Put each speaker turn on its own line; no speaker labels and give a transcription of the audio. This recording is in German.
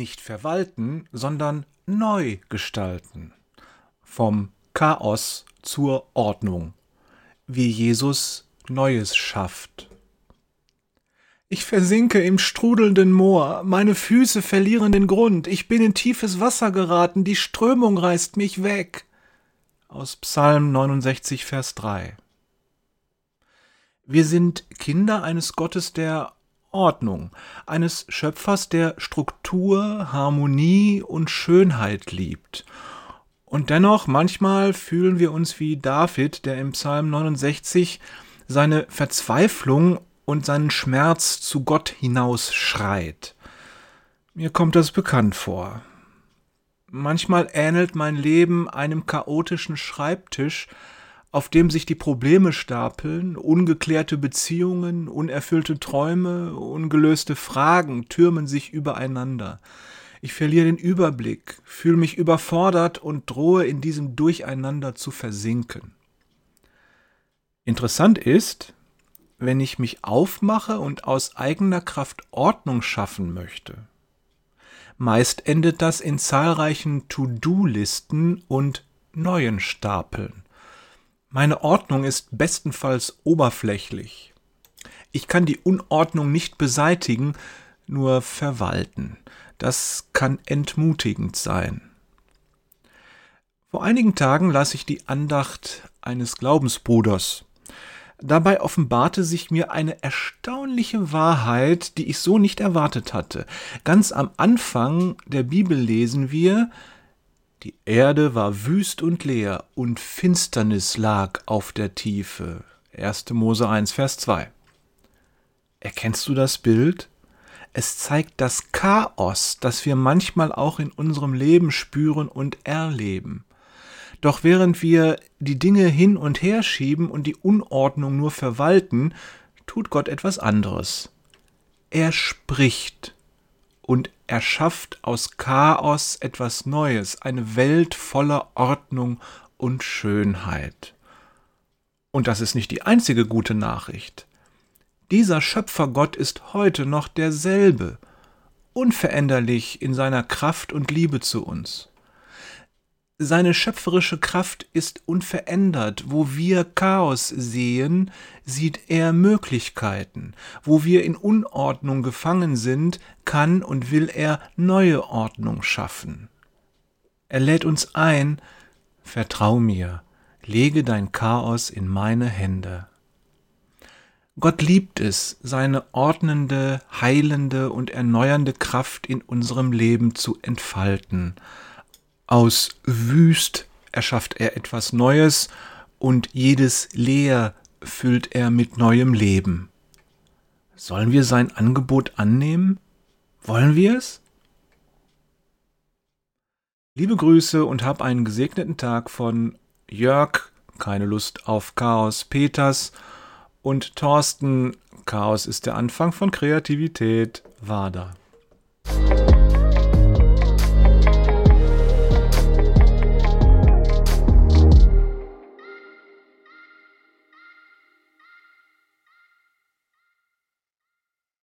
Nicht verwalten, sondern neu gestalten. Vom Chaos zur Ordnung. Wie Jesus Neues schafft. Ich versinke im strudelnden Moor, meine Füße verlieren den Grund, ich bin in tiefes Wasser geraten, die Strömung reißt mich weg. Aus Psalm 69, Vers 3. Wir sind Kinder eines Gottes der Ordnung, eines Schöpfers, der Struktur, Harmonie und Schönheit liebt. Und dennoch, manchmal fühlen wir uns wie David, der im Psalm 69 seine Verzweiflung und seinen Schmerz zu Gott hinaus schreit. Mir kommt das bekannt vor. Manchmal ähnelt mein Leben einem chaotischen Schreibtisch, auf dem sich die Probleme stapeln, ungeklärte Beziehungen, unerfüllte Träume, ungelöste Fragen türmen sich übereinander. Ich verliere den Überblick, fühle mich überfordert und drohe in diesem Durcheinander zu versinken. Interessant ist, wenn ich mich aufmache und aus eigener Kraft Ordnung schaffen möchte. Meist endet das in zahlreichen To-Do-Listen und neuen Stapeln. Meine Ordnung ist bestenfalls oberflächlich. Ich kann die Unordnung nicht beseitigen, nur verwalten. Das kann entmutigend sein. Vor einigen Tagen las ich die Andacht eines Glaubensbruders. Dabei offenbarte sich mir eine erstaunliche Wahrheit, die ich so nicht erwartet hatte. Ganz am Anfang der Bibel lesen wir: Die Erde war wüst und leer, und Finsternis lag auf der Tiefe. 1. Mose 1, Vers 2. Erkennst du das Bild? Es zeigt das Chaos, das wir manchmal auch in unserem Leben spüren und erleben. Doch während wir die Dinge hin und her schieben und die Unordnung nur verwalten, tut Gott etwas anderes. Er spricht und erschafft aus Chaos etwas Neues, eine Welt voller Ordnung und Schönheit. Und das ist nicht die einzige gute Nachricht. Dieser Schöpfergott ist heute noch derselbe, unveränderlich in seiner Kraft und Liebe zu uns. Seine schöpferische Kraft ist unverändert. Wo wir Chaos sehen, sieht er Möglichkeiten. Wo wir in Unordnung gefangen sind, kann und will er neue Ordnung schaffen. Er lädt uns ein: Vertrau mir, lege dein Chaos in meine Hände. Gott liebt es, seine ordnende, heilende und erneuernde Kraft in unserem Leben zu entfalten. Aus wüst erschafft er etwas Neues und jedes Leer füllt er mit neuem Leben. Sollen wir sein Angebot annehmen? Wollen wir es? Liebe Grüße und hab einen gesegneten Tag von Jörg, keine Lust auf Chaos, Peters, und Thorsten, Chaos ist der Anfang von Kreativität, Wader.